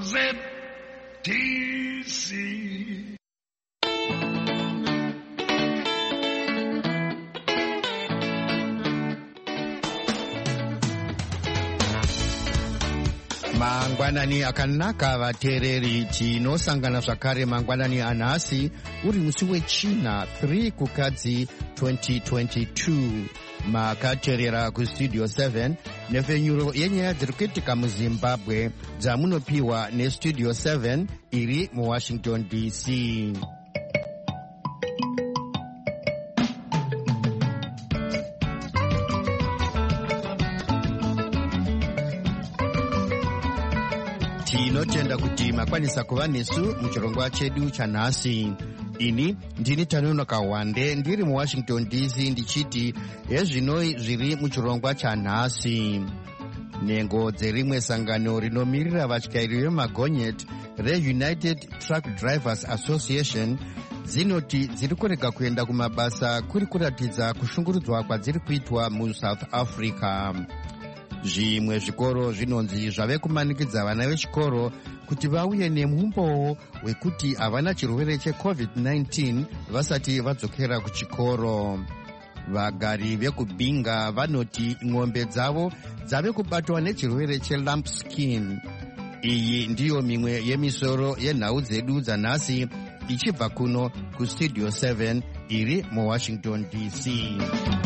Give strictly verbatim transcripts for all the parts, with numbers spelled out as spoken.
Z D C. Mangwanani akanaka vateereri, tinosangana zvakare mangwanani anhasi uri musi wechina three kukadzi twenty twenty-two. Makateerera kustudio seven nefenyuro yenyaya dziri kuitika muzimbabwe dzamunopiwa nestudio seven iri muwashington D C. Tinotenda kuti makwanisa kuva nesu muchirongwa chedu chanhasi. Ini ndini Tanonoka Wande ndiri muwashington D C ndichiti hezvinoi zviri muchirongwa chanhasi. Nhengo dzerimwe sangano rinomirira vatyairi vemagonyeti reUnited Truck Drivers Association dzinoti dziri kurega kuenda kumabasa kuri kuratidza kushungurudzwa kwadziri kuitwa muSouth Africa. Zvimwe zvikoro zvinonzi zvave kumanikidza vana vechikoro kuti vauye nemumbowo wekuti havana chirwere checovid nineteen vasati vadzokera kuchikoro. Vagari vekubinga vanoti ng'ombe dzavo dzave kubatwa nechirwere chelump skin. Iyi ndiyo mimwe yemisoro yenhau dzedu dzanhasi ichibva kuno kustudio seven iri muwashington D C.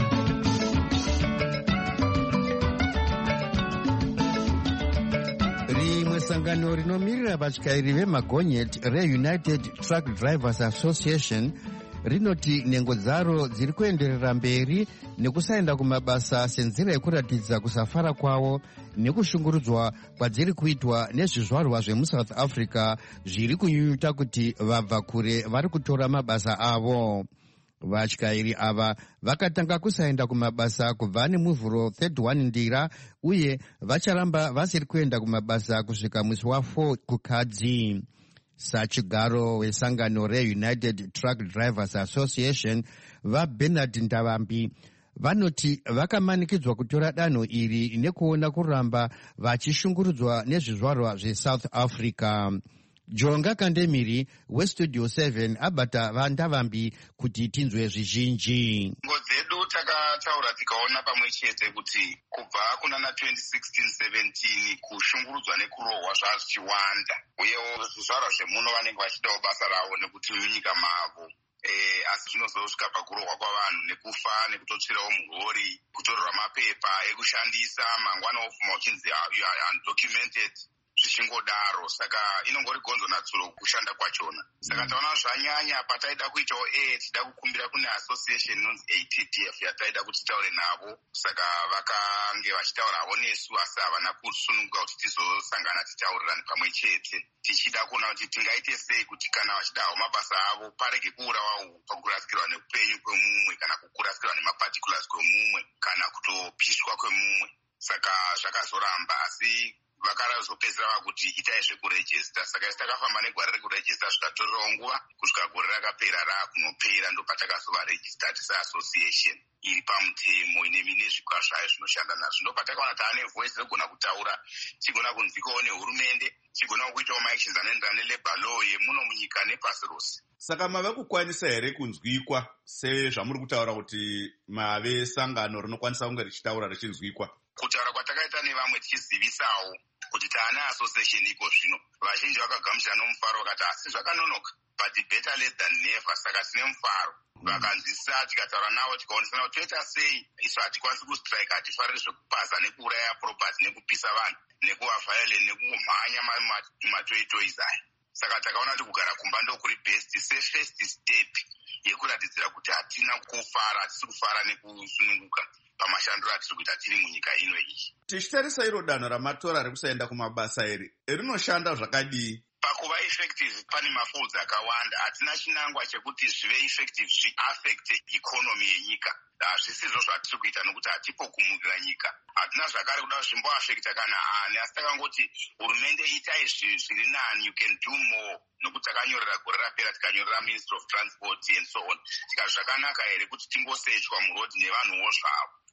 Rimwe sangano rinomirira vatyairi vemagonyeti reUnited Truck Drivers Association rinoti nhengo dzaro dziri kuenderera mberi nekusaenda kumabasa senzira yekuratidza kusafara kwavo nekushungurudzwa kwadziri kuitwa nezvizvarwa zvemuSouth Africa zviri kunyunyuta kuti vabva kure vari kutora mabasa avo. Vatyairi ava vakatanga kusaenda kumabasa kubva nemuvhuro thirty-one ndira uye vacharamba vasiri kuenda kumabasa kusvika musi wa4 kukadzi. Sachigaro wesangano reUnited Truck Drivers Association vaBernard Ndavambi vanoti vakamanikidzwa kutora danho iri nekuona kuramba vachishungurudzwa nezvizvarwa zveSouth Africa. Jonga Kandemiri westudio seven abata vaNdavambi kuti tinzwe zvizhinji. Ngo dzedu takataura tikaona pamwe chete kuti kubva kuna na twenty sixteen seventeen kushungurudzwa nekurohwa zvazvichiwanda, uyewo zvizvarwa zvemuno vanenge vachidawo basa ravo nekuti munyika mavo. Eh, asi zvinozosvika pakurohwa kwavanhu nekufa nekutotsvirawo murori, kutorerwa mapepa ekushandisa mangwana ofuma uchinzi undocumented zvichingodaro. Saka inongori gonzo natsuro kushanda kwachona. Saka taona zvanyanya pataida kuitawo e tida kukumbira kune association inonzi A T D F yataida kuti taure navo. Saka vakange vachitaurawo nesu asi havana kusununguka kuti tizosangana titaurirane pamwe chete, tichida kuona kuti tingaite sei kuti kana vachidawo mabasa avo parege kuurawawo pakurasikirwa neupenyu kwemumwe kana kukurasikirwa nemaparticulars kwemumwe kana kutopishwa kwemumwe. Saka zvakazoramba asi vakarazopedzera vakuti itai zvekurejista. Saka isi takafamba negwara rekurejista zvikatorerawo nguva kusvika gore rakapera rakunopera ndopatakazova registered seassociation iri pamutemo ine mine zvikwa zvayo zvinoshanda nazvo. Ndopatakaona taane voice regona kutaura, tigona kunzwikawo nehurumende, tigonawo kuitawo maactions anoenderana nelabor law yemuno munyika nepasi rose. Saka mave kukwanisa here kunzwikwa sezvamuri kutaura kuti mave sangano rinokwanisa kunge richitaura richinzwikwa? Kutaura kwatakaita nevamwe tichizivisawo kuti taana association iko zvino, vazhinji vakagamuchira nomufaro vakati asi zvakanonoka but better late than never. Saka tine mufaro vakanzwisisa, tikataura navo tikaonesana kuti toita sei. Isu hatikwanisi kustrike, hatifariri zvekupaza nekuuraya property nekupisa vanhu nekuvaviolate nekumhanya matoitoys aya. Saka takaona kuti kugara kumba ndokuri best sefirst step yekuratidzira kuti hatina kufara, hatisi kufara nekusununguka pamashandiro atiri kuita tiri munyika ino iyi. Tichitarisa iro danho ramatora rekusaenda kumabasa iri rinoshanda zvakadii? Pakuva effective pane mafolds akawanda. Hatina chinangwa chekuti zvive effective zviaffect economy yenyika. Zvisizvo zvatiri kuita nokuti hatipo kumukira nyika. Hatina zvakare kuda zvimboaffecta kana ani, asi takangoti hurumende itai zviri nani, you can do more. Nokuti takanyorera gore rapera tikanyorera Minister of Transport and so on. Tikati zvakanaka here kuti tingosechwa murodhi nevanhuwo zvavo.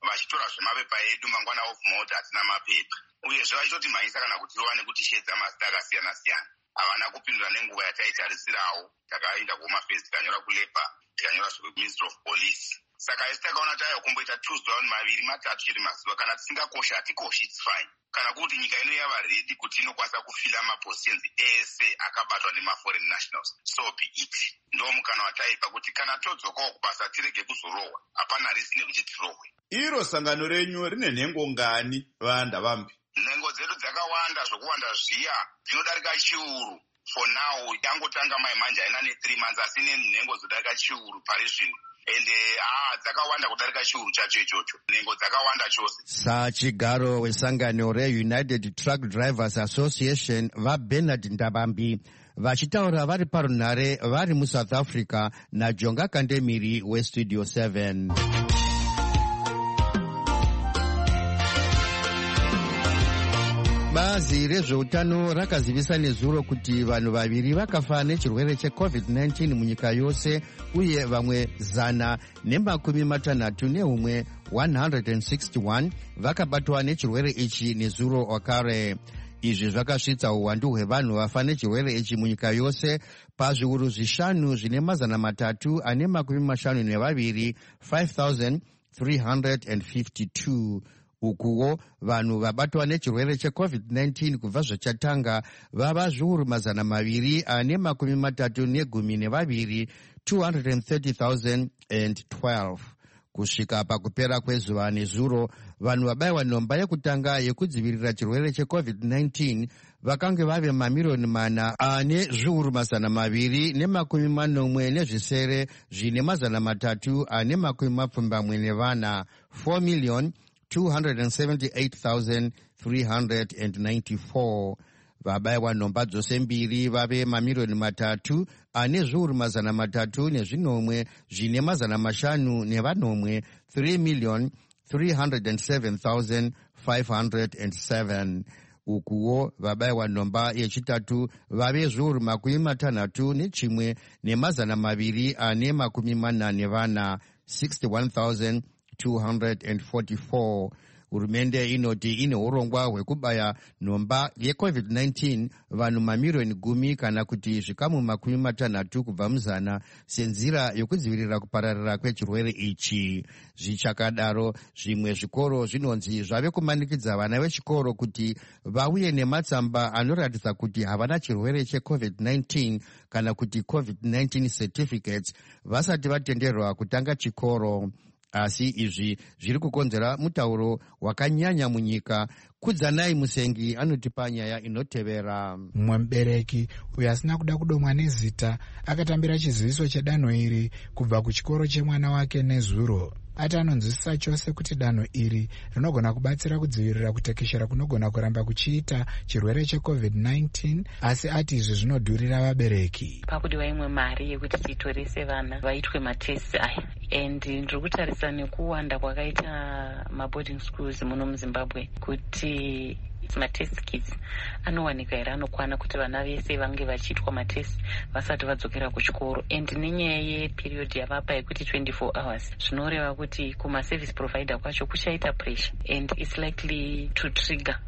vachitora zvemapepa edu mangwana ofumauti hatina mapepa, uyezve vachitoti mhanyisa kana kuti rowane kuti shedza mazita akasiyana siyana. Havana kupindura nenguva yataitarisirawo. Takaenda kuhomafesi tikanyora kulepa, tikanyora zvekuministry of police. Saka isi takaona tayo kumboita tuesday round maviri matatu chiri mazuva, kana tisingakosha hatikoshi, it's fine. Kana kuti nyika ino yava ready kuti inokwanisa kufila mapositions ese akabatwa nemaforeign nationals, so be it. Ndo mukana wataipa kuti kana todzokawo kubasa tirege kuzorohwa, hapana reason yekuti tirohwe. Iro sangano renyu rine nhengo ngani vanda vambi? Nhengo dzedu dzakawanda, zvokuwanda zviya dzinodarika chiuru. For now yangotanga maimanja haina ne3 months asi nenhengo dzodarika chiuru pari zvino. Ende ah dzakawanda kudarika chiuru chacho ichocho. Nhengo dzakawanda chose. Sachigaro wesangano reUnited Truck Drivers Association vaBernard Ndabambi vachitaura vari parunhare vari muSouth Africa naJonga Kandemiri weStudio seven. Bazi rezveutano rakazivisa nezuro kuti vanhu vaviri vakafa nechirwere checovid nineteen munyika yose, uye vamwe zana nemakumi matanhatu neumwe one hundred sixty-one vakabatwa nechirwere ichi nezuro wakare. Izvi zvakasvitsa uwandu hwevanhu vafa nechirwere ichi munyika yose pazviuru zvishanu zvine mazana matatu ane makumi mashanu nevaviri, five thousand three hundred fifty-two. Ukuwo vanhu vabatwa nechirwere checovid nineteen kubva zvachatanga vava zviuru mazana maviri ane makumi matatu negumi nevaviri, two hundred thirty thousand twelve. Kusvika pakupera kwezuva nezuro, vanhu vabayiwa nhomba yekutanga yekudzivirira chirwere checovid nineteen vakange vave mamiriyoni mana ane zviuru mazana maviri nemakumi manomwe nezvisere zvine mazana matatu ane makumi mapfumbamwe nevana, four million two hundred seventy-eight thousand three hundred ninety-four. Vabayiwa nhomba dzose mbiri vave mamiriyoni matatu ane zviuru mazana matatu nezvinomwe zvine mazana mashanu nevanomwe, three million three hundred seven thousand five hundred seven. Ukuwo vabayiwa nhomba yechitatu vave zviuru makumi matanhatu nechimwe nemazana maviri ane makumi mana nevana, sixty-one thousand two hundred forty-four. Hurumende inoti ine urongwa hwekubaya nhomba yecovid nineteen vanhu mamiriyoni gumi kana kuti zvikamu makumi matanhatu kubva muzana senzira yokudzivirira kupararira kwechirwere ichi. Zvichakadaro, zvimwe zvikoro zvinonzi zvave kumanikidza vana vechikoro kuti vauye nematsamba anoratidza kuti havana chirwere checovid nineteen kana kuti covid nineteen certificates vasati vatenderwa kutanga chikoro. Asi izvi zviri kukonzera mutauro wakanyanya munyika. Kudzanai Musengi anotipa nyaya inotevera. Mumwe mubereki uyo asina kuda kudomwa nezita akatambira chiziviso chedanho iri kubva kuchikoro chemwana wake nezuro. Ati anonzwisisa chose kuti danho iri rinogona kubatsira kudzivirira kutekeshera kunogona kuramba kuchiita chirwere checovid nineteen, asi ati izvi zvinodhurira vabereki. Pakudiwa imwe mari yekuti titorese vana vaitwe matesti aya, and ndiri kutarisa nekuwanda kwakaita maboarding schools muno muZimbabwe kuti matest kits anowanika here anokwana kuti vana vese vange vachiitwa matest vasati vadzokera kuchikoro, and nenyaya yeperiod yavapa yekuti twenty-four hours zvinoreva kuti kumaservice provider kwacho kuchaita pressure and it's likely to trigger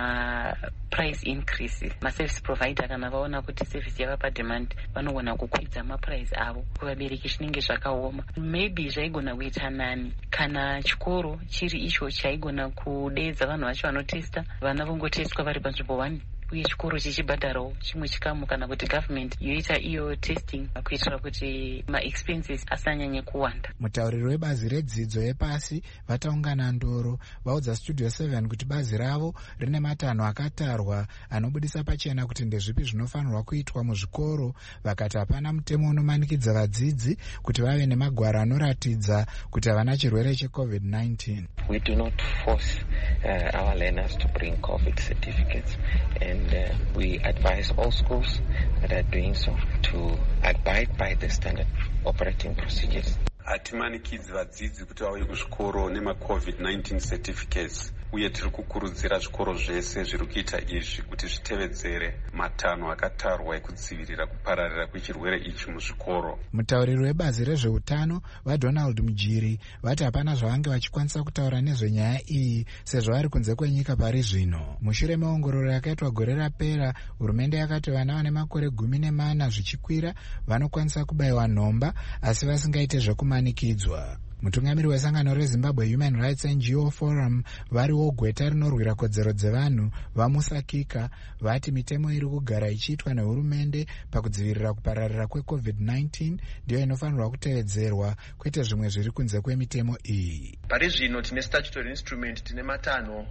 maprice increase. Maservice provider kana vaona kuti service yavapa demand vanogona kukwidza maprice avo, kuvabereki zvinenge zvakaoma. Maybe zvaigona kuita nani kana chikoro chiri icho chaigona kudedza vanhu vacho vanotesta vana vongotestwa vari panzvimbo one, uye chikoro chichibhadharawo chimwe chikamu kana kuti government yoita iyo testing kuitira kuti maexpenses asanyanye kuwanda. Mutauriri webazi redzidzo yepasi vataungana ndoro vaudza Studio seven kuti bazi ravo rine matanho akatarwa anobudisa pachena kuti ndezvipi zvinofanirwa kuitwa muzvikoro, vakati hapana mutemo unomanikidza vadzidzi kuti vave nemagwaro anoratidza kuti havana chirwere checovid nineteen. We do not force uh, our learners to bring COVID certificates, and uh, we advise all schools that are doing so to abide by the standard operating procedures. Hatimanikidzi vadzidzi kuti vauye kuzvikoro nema covid nineteen certificates. uye tiri kukurudzira zvikoro zvese zviri kuita izvi kuti zvitevedzere matanho akatarwa ekudzivirira kupararira kwechirwere ichi muzvikoro. Mutauriri webazi rezveutano vaDonald Mujiri vati hapana zvavange vachikwanisa kutaura nezvenyaya iyi sezvo vari kunze kwenyika pari zvino. Mushure meongororo yakaitwa gore rapera, hurumende yakati vana vane makore gumi nemana zvichikwira vanokwanisa kubayiwa nhomba asi vasingaite zvekumanikidzwa. Mutungamiri wesangano reZimbabwe Human Rights N G O Forum variwo gweta rinorwira kodzero dzevanhu vamusakika vati mitemo iri kugara ichiitwa nehurumende pakudzivirira kupararira kwecovid nineteen ndiyo inofanirwa kutevedzerwa kwete zvimwe zviri kunze kwemitemo iyi. Pari zvino tine statutory instrument, tine matanho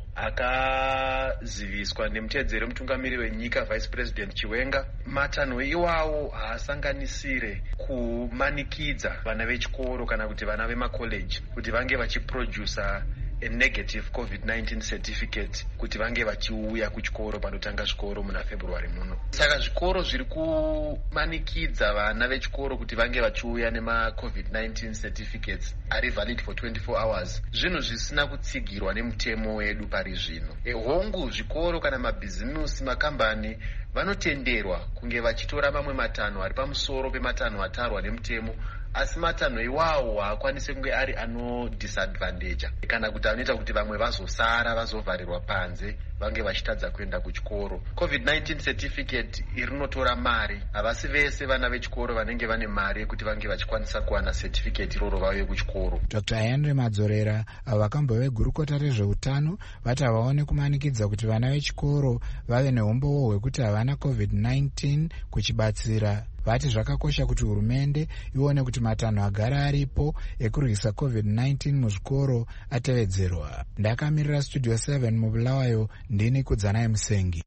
akaziviswa nemutedzeri mutungamiri wenyika Vice President Chiwenga. Matanho iwawo haasanganisire kumanikidza vana vechikoro kana kuti vana vema college kuti vange vachiproducer a negative covid nineteen certificate kuti vange vachiuya kuchikoro panotanga zvikoro muna February muno. Saka zvikoro zviri kumanikidza vana vechikoro kuti vange vachiuya nema covid nineteen certificates ari valid for twenty-four hours zvinhu zvisina kutsigirwa nemutemo wedu pari zvino. E, hongu zvikoro kana mabhizimusi makambani vanotenderwa kunge vachitora mamwe matanho ari pamusoro pematanho atarwa nemutemo, asi matanho iwawo haakwanisi kunge ari ano disadvantage kana kuti anoita kuti vamwe vazosara vazovharirwa panze vange vachitadza kuenda kuchikoro. covid nineteen certificate irinotora mari, havasi vese vana vechikoro vanenge vane mari yekuti vange vachikwanisa kuwana certificate iroro vauye kuchikoro. Dr Henry Madzorera avo vakambove gurukota rezveutano vati havaone kumanikidza kuti vana vechikoro vave neumbowo hwekuti havana covid nineteen kuchibatsira. Vati zvakakosha kuti hurumende ione kuti matanho agara aripo ekurwisa covid nineteen muzvikoro atevedzerwa. Ndakamirira Studio seven mubulawayo, ndini Kudzanai Musengi.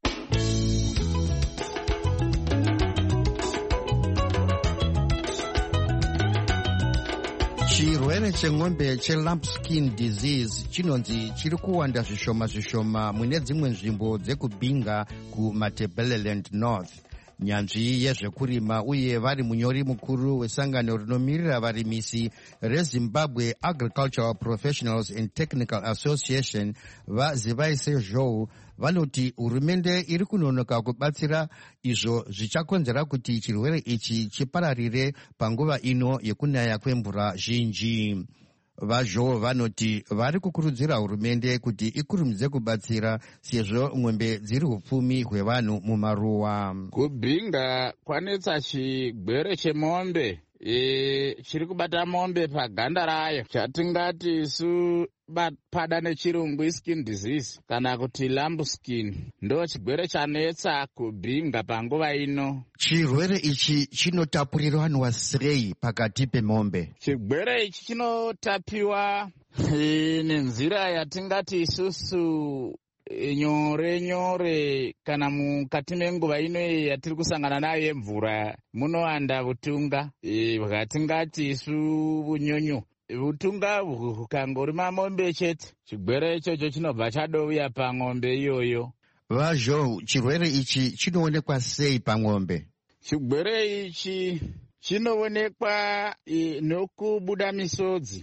Chirwere cheng'ombe chelumpskin disease chinonzi chiri kuwanda zvishoma zvishoma mune dzimwe nzvimbo dzekubinga kuMatabeleland North. Nyanzvi yezvekurima uye vari munyori mukuru wesangano rinomirira varimisi reZimbabwe Agricultural Professionals and Technical Association vaZivaise Zhou vanoti hurumende iri kunonoka kubatsira izvo zvichakonzera kuti chirwere ichi chipararire panguva ino yekunaya kwemvura zhinji. VaZhou vanoti vari kukurudzira hurumende kuti ikurumidze kubatsira sezvo mwembe dziri upfumi hwevanhu mumaruwa. Kubinga kwanetsa chigwere chemombe e, chiri kubata mombe paganda rayo chatingati isu pada nechirungu skin disease kana kuti lumpskin, ndo chigwere chanetsa kubinga panguva ino. Chirwere ichi chinotapuriranwa sei pakati pemombe? Chigwere ichi chinotapiwa e, nenzira yatingati isusu nyore nyore kana mukati menguva ino yatiri kusangana nayo yemvura munowanda utunga e, bwatingati isu bunyonyo. Utunga hukangori mamombe chete chigwere ichocho chinobva chadouya pang'ombe iyoyo. VaZhou, chirwere ichi chinoonekwa sei pang'ombe? Chigwere ichi chinoonekwa e, nokubuda misodzi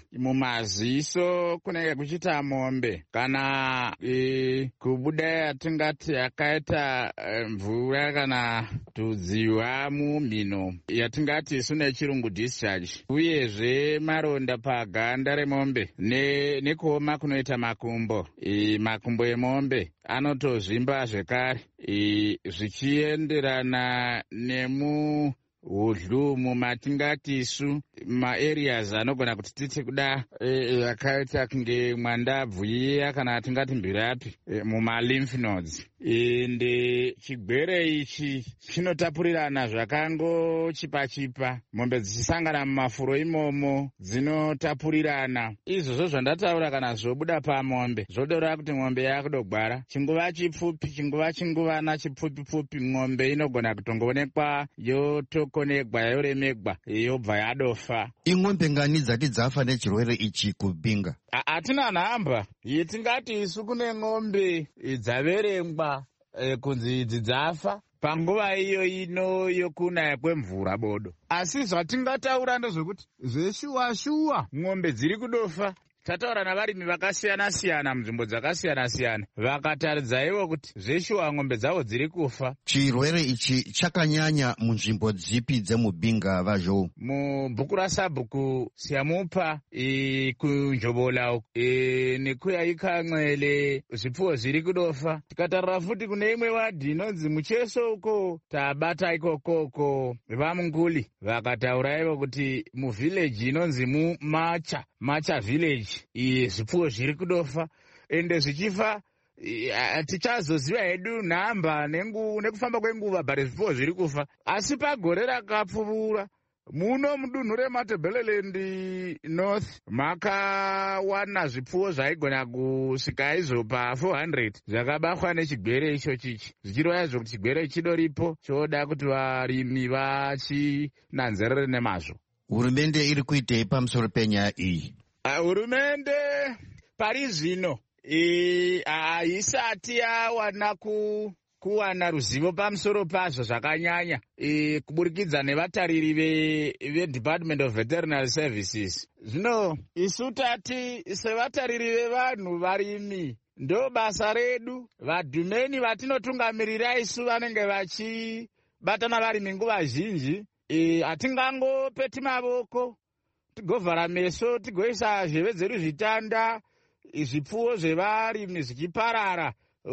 mumaziso kunenge kuchita mombe kana e, kubuda yatingati yakaita e, mvura kana tudziwa mumhino yatingati isu nechirungu discharge, uyezve maronda paganda remombe ne, nekuoma kunoita makumbo e, makumbo emombe anotozvimba zvekare e, zvichienderana nemu udlu matingati isu maareas anogona kuti titi kuda yakaita e, kunge mwandabvu iya kana tingati mbirapi e, mumalymph nodes. Ende chigwere ichi chinotapurirana zvakango chipa chipa, mombe dzichisangana mumafuro imomo dzinotapurirana. Izvozvo zvandataura kana zvobuda pamombe zvodora kuti mombe yakudogwara chinguva chipfupi chinguva chinguvana chipfupi pfupi, mombe inogona kutongoonekwa yotokonegwa yoremegwa yobva yadofa. Ing'ombe ngani dzati dzafa nechirwere ichi kubinga? Hatina nhamba yetingati isu kune ng'ombe dzaverengwa e, kunzi idzi dzafa panguva iyo ino yokunaya kwemvura bodo, asi zvatingataura ndezvekuti zveshuwa shuwa ng'ombe dziri kudofa tataura navarimi vakasiyana-siyana munzvimbo dzakasiyana-siyana, vakataridza ivo kuti zveshuwa mombe dzavo dziri kufa. Chirwere ichi chakanyanya munzvimbo dzipi dzemubinga vazhou? Mubhuku rasabhuku siyamupa e, kunjobola e, nekuyaika Nxele zvipfuwo zviri kudofa. Tikatarira futi kune imwe wadhi inonzi Mucheso uko tabata ikokoko vamunguli vakataura ivo kuti muvhileji inonzi mumacha macha village e, zvipfuwo zviri kudofa ende zvichifa tichazoziva hedu nhamba nekufamba kwenguva bhari zvipfuwo zviri kufa. Asi pagore rakapfuura muno mudunhu reMatabeleland North makawana zvipfuwo zvaigona kusvika izvo pa four hundred zvakabatwa nechigwere icho chichi, zvichireva izvo kuti chigwere chidoripo choda kuti varimi vachinanzerere nemazvo. Hurumende iri kuitei pamusoro penyaya iyi? Hurumende pari zvino haisati yawana ku kuwana ruzivo pamusoro pazvo zvakanyanya e, kuburikidza nevatariri veDepartment of Veterinary Services. Zvino isu tati sevatariri vevanhu varimi ndo basa redu, vadhumeni vatinotungamirira isu vanenge vachibatana varimi nguva zhinji hatingangopeti e, mavoko tigovhara meso tigoisa zheve dzedu zvitanda zvipfuwo zvevarimi zvichiparara.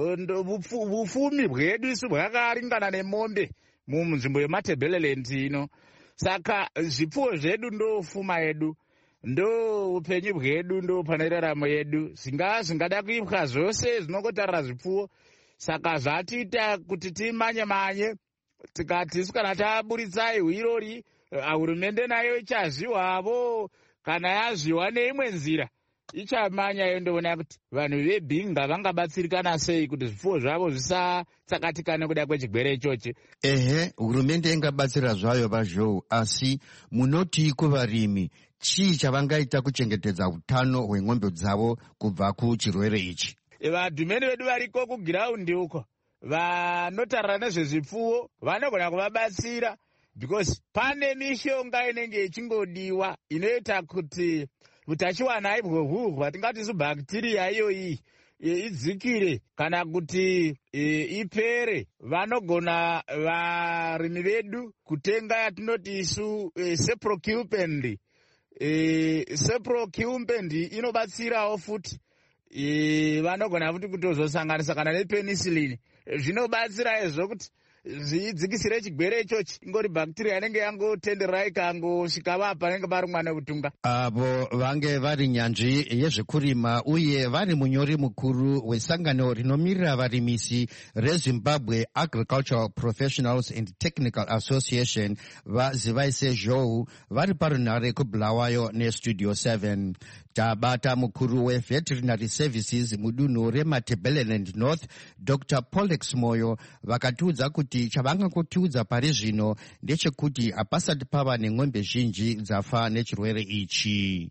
Bufumi bwedu isu bwakaringana nemombe munzvimbo yeMatabeleland ino. Saka zvipfuwo zvedu ndo fuma yedu, ndo upenyu bwedu, ndo pane raramo yedu. Zvingaa zvingada kuipwa zvose zvinongotarira zvipfuwo. Saka zvatiita kuti timanye-manye tikati isu kana taburitsai hwirori, hurumende nayo ichazviwavo, kana yazviwa neimwe nzira ichamanya yondoona kuti vanhu vebhinga vangabatsirikana sei kuti zvipfuwo zvavo zvisatsakatika nekuda kwechigwere ichochi. Ehe, hurumende ingabatsira zvayo vazhou, asi munoti kuvarimi chii chavangaita kuchengetedza utano hweng'ombe dzavo kubva kuchirwere ichi? Vadhumeni vedu variko kugiraundi uko vanotarira nezvezvipfuwo vanogona kuvabatsira, because pane mishonga inenge ichingodiwa inoita kuti utachiwana ibwo hwatingati zibhakteria iyoyi idzikire kana kuti e, ipere. Vanogona varimi vedu kutenga yatinoti isu e, ceproculpend. E, ceproculpend inobatsirawo futi e, vanogona futi kutozosanganisa kana nepenicillin. Zvinobatsira izvo kuti zvidzikisire chigwere ichochi, ingori bacteria inenge yangotenderera ikangosvika vapa panenge parumwa neutunga. Avo vange vari nyanzvi yezvekurima uye vari munyori mukuru wesangano rinomirira varimisi reZimbabwe Agricultural Professionals and Technical Association vazivaise zhou vari parunhare kubulawayo nestudio seven. Tabata mukuru weVeterinary Services mudunhu reMatabeleland North Doctor Polex Moyo vakatiudza kuti chavangangotiudza pari zvino ndechekuti hapasati pava neng'ombe zhinji dzafa nechirwere ichi.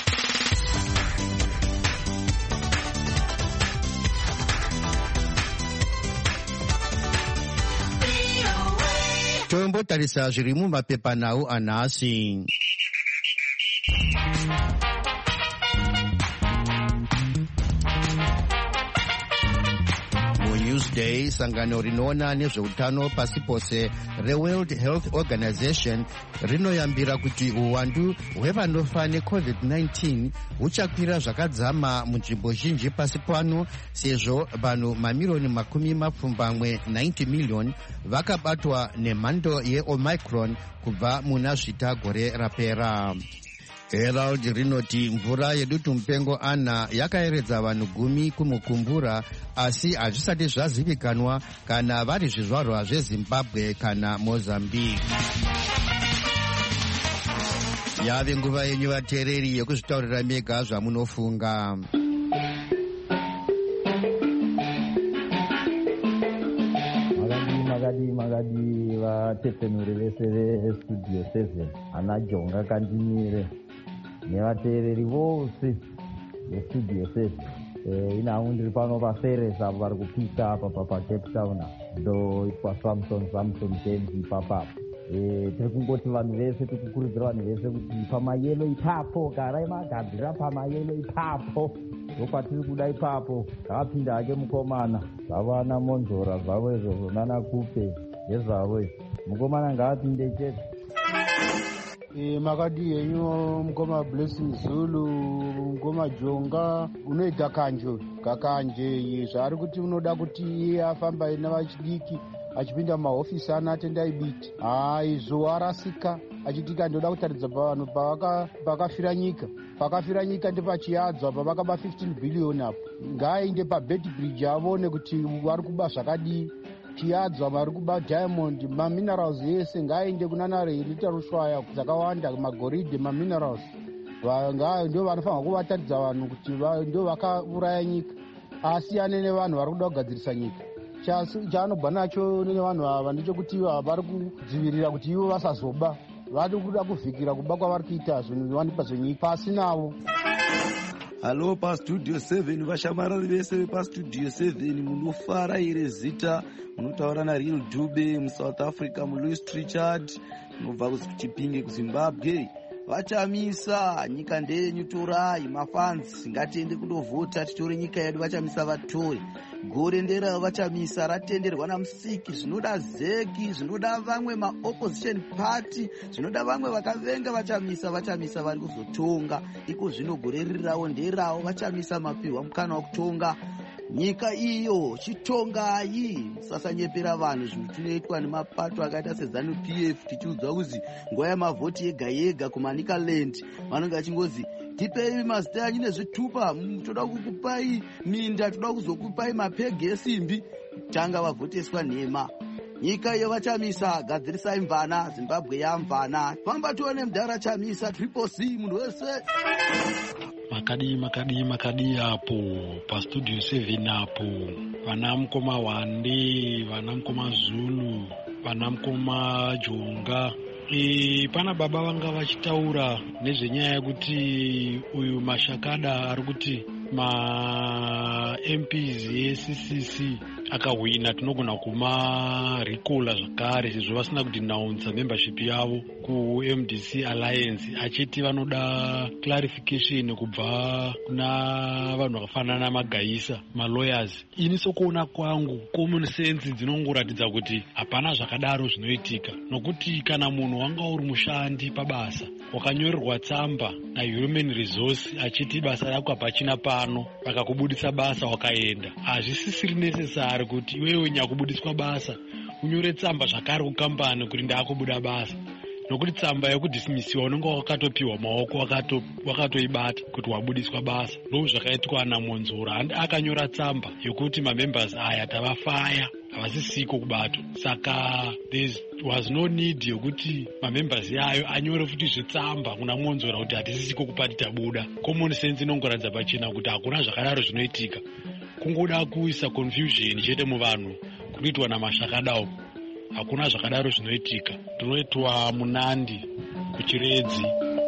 Tombotarisa zviri mumapepanhau anhasi. Newsday, sangano rinoona nezveutano pasi pose reWorld Health Organization rinoyambira kuti uwandu hwevanofa necovid nineteen huchakwira zvakadzama munzvimbo zhinji pasi pano, sezvo vanhu mamiriyoni makumi mapfumbamwe ninety million vakabatwa nemhando yeOmicron kubva muna zvita gore rapera. Herald rinoti mvura yedutu mupengo Ana yakaeredza vanhu gumi kumukumbura, asi hazvisati zvazivikanwa kana vari zvizvarwa zveZimbabwe kana Mozambique. Yave nguva yenyu vateereri yekuzvitaurira mega zvamunofunga. Magadi magadi vatepenuri vese vestudio seven, ana Jonga Kandimire nevateereri vose vestudio seven. Eh, inhangu ndiri pano paferes apo vari kupika apa paCape Town, ndo itwa Samson Samson James ipapa. e, tiri kungoti vanhu vese tiri kukurudzira vanhu vese kuti pamayelo ipapo garai magadzirira pamayelo ipapo ndokwatiri kuda ipapo. Akapinda hake mukomana zvavo ana monzora zvavo izvozvo nana kupe nezvavo mukomana ngaapinde chete. E, makadi henyu mukoma Blessing Zulu, mukoma Jonga unoita kanjo kakanje zvaari kuti unoda kuti iye afamba navachidiki achipinda mumahofisi ana atendai biti izvo arasika achitika ndoda kutaridza pavanhu pakafira nyika pakafira nyika ndepachiyadzwa pavakaba fifteen billion apo ngaainde pabet bridge avone kuti vari kuba zvakadii chiyadzwa vari kuba diamond maminerals yese ngaainde kunanare iriita rushwaya dzakawanda magoridhe maminerals ndio vanofanira kuvataridza vanhu kuti ndio vakauraya nyika asiyane nevanhu vari kuda kugadzirisa nyika. Chaanobva nacho nevanhu ava ndechekuti vari kudzivirira kuti ivo vasazoba vari kuda kuvhikira kuba kwavari kuita zvinhu zviwanikwa zvenyika pasi navo. Halo pastudio seven vashamarari vese vepastudio seven munofara here zita munotaura naReal Dube muSouth Africa muLouis Richard munobva kuchipinge kuZimbabwe. Vachamisa nyika ndenyu torai mafanzi ngatiende kundovhota titore nyika yedu vachamisa vatore gore ndera vachamisa ratenderwa namusiki zvinoda zeki zvinoda vamwe maopposition party zvinoda vamwe vakavenga vachamisa vachamisa vari kuzotonga iko zvino gore ririrawo nderawo vachamisa mapihwa mukana wekutonga nyika iyo chitongai musasanyepera vanhu zvinhu zvinoitwa nemapato akaita sezanu P F tichiudzwa kuzi nguva yamavhoti yega yega kumanikaland vanonge vachingozi tipei mazita anyu nezvitupa toda kukupai minda toda kuzokupai mapegi esimbi tanga vavhoteswa nhema nyika iyo vachamisa gadzirisai mvana Zimbabwe yamvana famba tione mudhara chamisa triple C munhu wese makadi makadi makadi apo pastudio seven apo vana mukoma Wande vana mukoma Zulu vana mukoma Jonga. E, pana baba vanga vachitaura nezvenyaya yekuti uyu Mashakada ari kuti ma M Ps ye-C C C akahwina tinogona kuma recalla zvakare sezvo vasina kudhinaunza membership yavo ku-M D C Alliance achiti vanoda clarification kubva kuna vanhu vakafanana namagaisa malawyers. Ini sokuona kwangu common sense dzinongoratidza kuti hapana zvakadaro zvinoitika nokuti kana munhu wanga uri mushandi pabasa wakanyorerwa tsamba nahuman resource achiti basa rako hapachina pano vakakubudisa basa wakaenda hazvisisiri necessary kuti iwewe nyakubudiswa basa unyore tsamba zvakare kukambani kuti ndaakubuda basa nokuti tsamba yekudhisimisiwa unenge wakatopiwa maoko wakatoibata kuti wabudiswa basa. Ndo zvakaitwa naMonzora akanyora tsamba yokuti mamembers aya tavafaya havasisiko kubatwa saka there was no need yokuti mamembers yayo anyore futi zvetsamba kuna Monzora kuti hatisisiko kupati tabuda. Common sense inongoratidza pachena kuti hakuna zvakadaro zvinoitika kungoda kuisa confusion chete muvanhu kuitwa naMashakada uku hakuna zvakadaro zvinoitika. Tinoitwa Munandi kuChiredzi.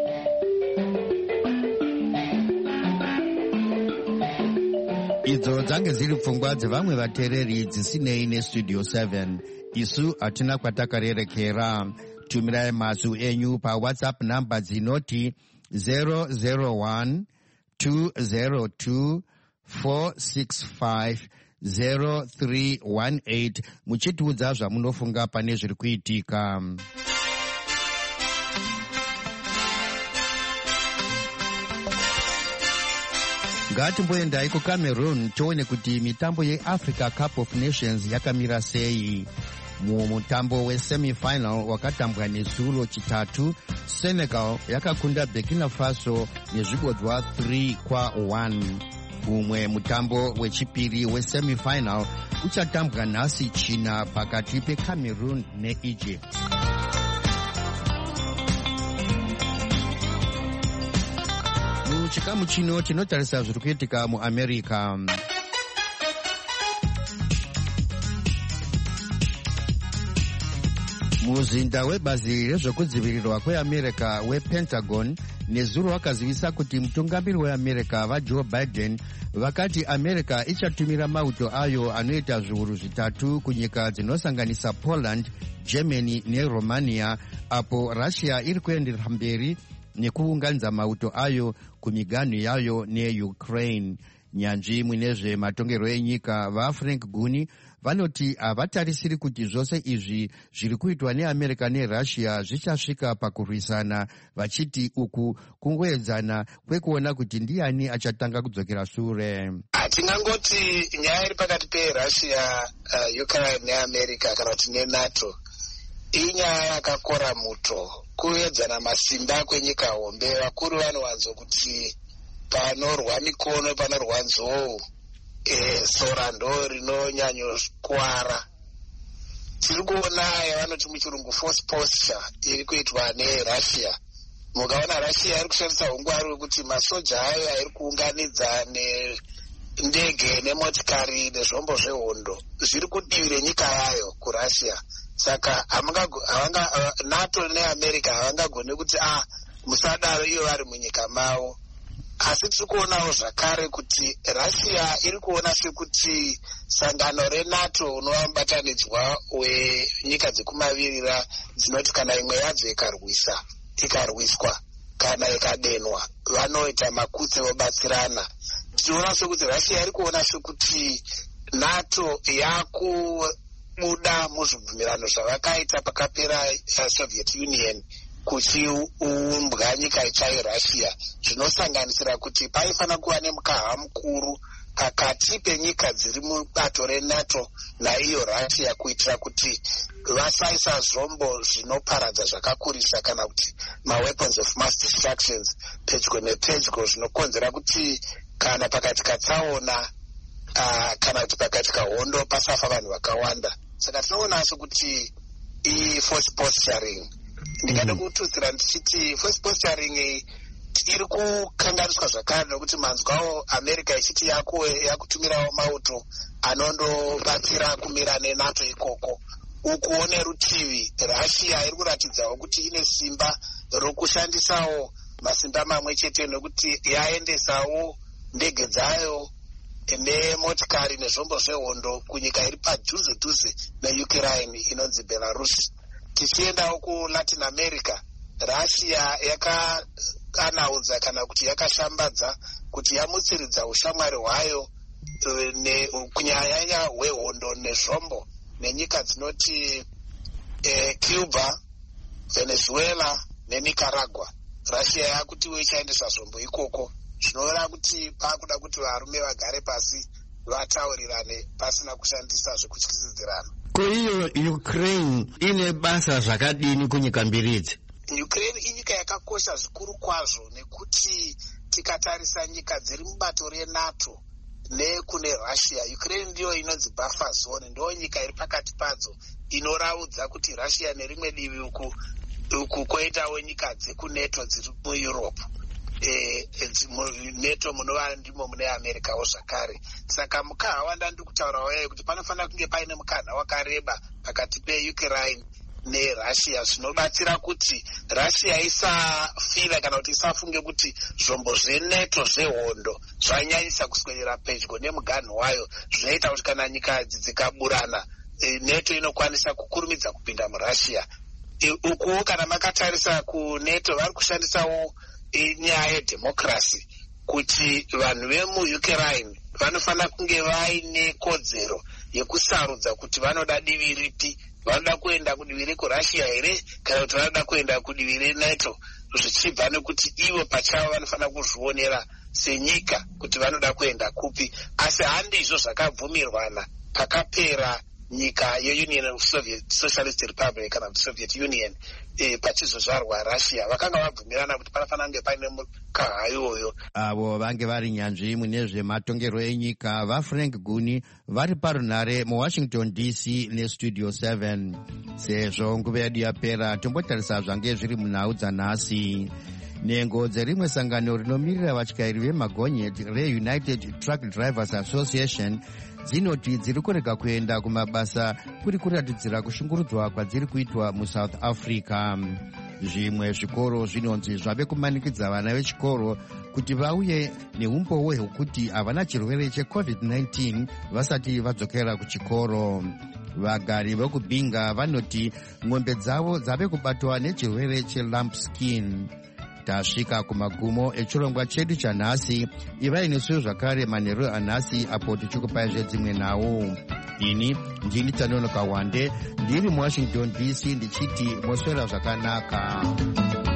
Idzo dzange dziri pfungwa dzevamwe vateereri dzisinei nestudio seven. Isu hatina kwatakarerekera. Tumirai mazwi enyu paWhatsApp namba dzinoti zero zero one two zero two four six five zero three one eight muchitiudza zvamunofunga pane zviri kuitika. Ngatimboendai kuCameroon tione kuti mitambo yeAfrica Cup of Nations yakamira sei. Mumutambo wesemifinal wakatambwa nezulo chitatu, Senegal yakakunda Burkina Faso nezvibodzwa three kwa one. Umwe mutambo wechipiri wesemifinal uchatambwa nhasi China pakati peCameroon neEgypt. Muchikamu chino tinotarisa zviri kuitika muAmerica. muzinda webazi rezvekudzivirirwa kweamerica wepentagon nezuro wakazivisa kuti mutungamiri weamerica vajoe biden vakati america ichatumira mauto ayo anoita zviuru zvitatu kunyika dzinosanganisa poland, germany neromania, apo russia iri kuenderera mberi nekuunganidza mauto ayo kumiganhu yayo neukraine. Nyanzvi munezvematongerwo enyika vaFrank Guni vanoti havatarisiri kuti zvose izvi zviri kuitwa neamerica nerussia zvichasvika pakurwisana, vachiti uku kungoedzana kwekuona kuti ndiani achatanga kudzokera sure. Hatingangoti nyaya iri pakati perussia, uh, Ukraine neamerica kana kuti nenato inyaya yakakora muto kuedzana masimba kwenyika hombe. Vakuru vanowanzo kuti panorwa mikono panorwa nzou, e, sora ndo rinonyanyokuwara. Tiri kuona yavanoti muchirungu force posture iri kuitwa nerussia. Mukaona russia iri kushandisa ungwaru wekuti masoja ayo airi kuunganidza nendege nemotikari nezvombo zvehondo zviri kudivire nyika yayo kurussia. Saka havanga, nato neamerica havangagoni kuti ah musadaro iyo vari munyika mavo. Asi tiri kuonawo zvakare kuti russia iri kuona sekuti sangano renato unova mubatanidzwa wenyika dzekumavirira dzinoti kana imwe yadzo ikarwisa ikarwiswa kana ikadenwa vanoita makutse vobatsirana. Tinoona sekuti russia iri kuona sekuti nato yakubuda muzvibvumirano zvavakaita pakapera uh, Soviet Union kuchiumbwa nyika itsva yerussia, zvinosanganisira kuti paifanira kuva nemukaha mukuru pakati penyika dziri mubato renato naiyo russia kuitira kuti vasaisa zvombo zvinoparadza zvakakurisa kana kuti maweapons of mass destructions pedyo nepedyo, zvinokonzera kuti kana pakati katsaona uh, kana kuti pakati kahondo pasafa vanhu vakawanda. Saka tinoona sekuti i-force posturing ndingada kututsira ndichiti force posturing iri kukanganiswa zvakare nekuti manzwawo america ichiti yakutumirawo mauto anondobatsira kumira nenato ikoko. Uku nerutivi russia iri kuratidzawo kuti ine simba rokushandisawo masimba mamwe chete nekuti yaendesawo ndege dzayo nemotikari nezvombo zvehondo kunyika iri padhuze dhuze neukraine inonzi Belarus. Tichiendawo kulatin america, russia yakanaudza kana kuti yakashambadza kuti yamutsiridza ushamwari hwayo ne kunyanya hwehondo nezvombo nenyika dzinoti eh, Cuba, Venezuela neNicaragua. Russia yakuti ichaendesa zvombo ikoko, zvinoona kuti pakuda kuti varume vagare pasi vataurirane pasina kushandisa zvekutyisidzirana. Ko iyo Ukraine ine basa zvakadini kunyika mbiri idzi? Ukraine inyika yakakosha zvikuru kwazvo nekuti tikatarisa nyika dziri mubato renato nekune russia, Ukraine ndiyo inonzi buffer zone, ndo nyika iri pakati padzo inoraudza kuti russia nerimwe divi uku uku koitawo nyika dzekuneto dziri mueurope. E, neto munova ndimo mune americawo zvakare. Saka mukaha wanda ndiri kutaura wayo kuti panofanira kunge paine mukana wakareba pakati peukraine nerussia, zvinobatsira kuti russia isafira kana kuti isafunge kuti zvombo zveneto zvehondo zvanyanyisa kuswedera pedyo nemuganhu wayo, zvinoita kuti kana nyika idzi dzikaburana e, neto inokwanisa kukurumidza kupinda murussia. E, ukuwo kana makatarisa kuneto vari kushandisawo inyaya yedhemokirasi kuti vanhu vemuukraine vanofanira kunge vaine kodzero yekusarudza kuti vanoda divi ripi, vanoda kuenda kudivi rekurussia here kana kuti vanoda kuenda kudivi renato, zvichibva nekuti ivo pachavo vanofanira kuzvionera senyika kuti vanoda kuenda kupi. Asi handizvo zvakabvumirwana pakapera nyika yeunion of Soviet Socialist Republic kana Soviet Union e, pachizozvarwa Russia vakanga vabvumirana kuti panofanira kunge paine mukaha iyoyo. Avo vange vari nyanzvi mune zvematongerwo enyika vaFrank Guni vari parunhare muWashington D C nestudio seven. Sezvo nguva yedu yapera tombotarisa zvange zviri munhau dzanhasi. Nhengo dzerimwe sangano rinomirira vatyairi vemagonyeti reUnited Truck Drivers Association dzinoti dziri kurega kuenda kumabasa kuri kuratidzira kushungurudzwa kwadziri kuitwa musouth africa. Zvimwe zvikoro zvinonzi zvave kumanikidza vana vechikoro kuti vauye neumbowo hwekuti havana chirwere checovid nineteen vasati vadzokera kuchikoro. Vagari vekubinga vanoti ng'ombe dzavo dzave kubatwa nechirwere chelambskin. Tasvika kumagumo echirongwa chedu chanhasi. Ivai nesu zvakare manheru anhasi apo tichikupai zvedzimwe nawo. Ini ndini Tanonoka Wande ndiri muWashington D C ndichiti moswera zvakanaka.